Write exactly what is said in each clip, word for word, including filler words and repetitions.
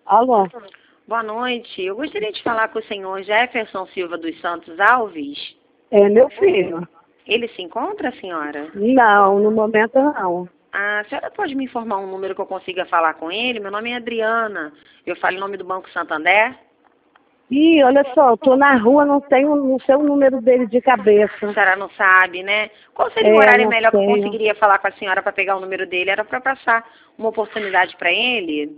Alô? Boa noite. Eu gostaria de falar com o senhor Jefferson Silva dos Santos Alves. É meu filho. Ele se encontra, senhora? Não, no momento não. Ah, a senhora pode me informar um número que eu consiga falar com ele? Meu nome é Adriana. Eu falo em nome do Banco Santander. Ih, olha só, eu tô na rua, não tenho, não sei o número dele de cabeça. A senhora não sabe, né? Qual seria É, o horário não melhor que eu tenho. conseguiria falar com a senhora para pegar o número dele? Era para passar uma oportunidade para ele?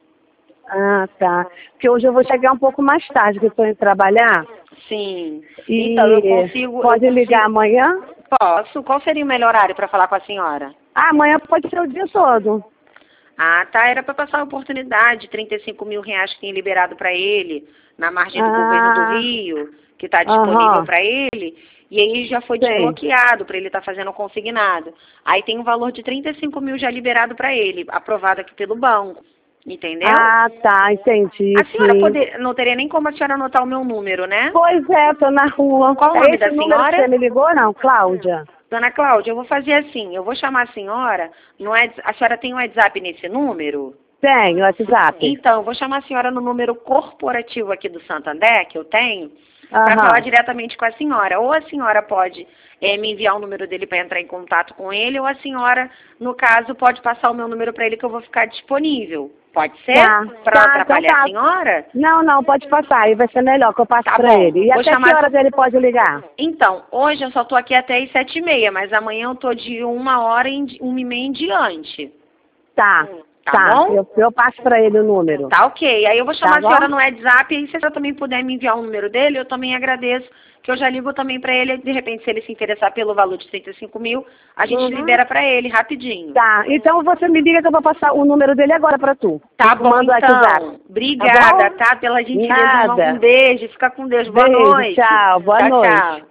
Ah, tá. Porque hoje eu vou chegar um pouco mais tarde, que eu tô indo trabalhar. Sim. E Então, eu consigo... pode eu ligar consigo... amanhã? Posso. Qual seria o melhor horário para falar com a senhora? Ah, amanhã pode ser o dia todo. Ah, tá. Era para passar a oportunidade, trinta e cinco mil reais que tem liberado para ele, na margem do governo do Ah, Rio, que está disponível aham, para ele, e aí já foi sei. desbloqueado para ele estar fazendo o consignado. Aí tem um valor de trinta e cinco mil já liberado para ele, aprovado aqui pelo banco. Entendeu? Ah, tá, entendi, A senhora sim. poder, não teria nem como a senhora anotar o meu número, né? Pois é, tô na rua. Qual o É nome esse da o número que senhora? você me ligou, não, Cláudia? Dona Cláudia, eu vou fazer assim, eu vou chamar a senhora, no Whats- a senhora tem um WhatsApp nesse número? Tenho, WhatsApp. Então, eu vou chamar a senhora no número corporativo aqui do Santander, que eu tenho, para Aham. falar diretamente com a senhora. Ou a senhora pode eh, me enviar o número dele para entrar em contato com ele, ou a senhora, no caso, pode passar o meu número para ele que eu vou ficar disponível. Pode ser? Tá, Para não tá, então atrapalhar tá. a senhora? Não, não, pode passar, aí vai ser melhor que eu passe Tá pra bom. ele. E Vou até que chamar... horas ele pode ligar? Então, hoje eu só tô aqui até as sete e meia, mas amanhã eu tô de uma hora, em, di- uma e meia em diante. Tá, Tá tá, bom? eu, eu passo pra ele o número. Tá ok. Aí eu vou chamar Tá a senhora bom? no WhatsApp e se a senhora também puder me enviar o número dele, eu também agradeço, que eu já ligo também pra ele. De repente, se ele se interessar pelo valor de trinta e cinco mil, a gente Uhum. libera pra ele rapidinho. Tá, então você me liga que eu vou passar o número dele agora pra tu. Tá Tu bom, manda o WhatsApp. então. Obrigada, Tá bom? tá? Pela gentileza. Um Nada. beijo. Fica com Deus. Boa Beijo, noite. tchau, boa Tchau, noite. tchau.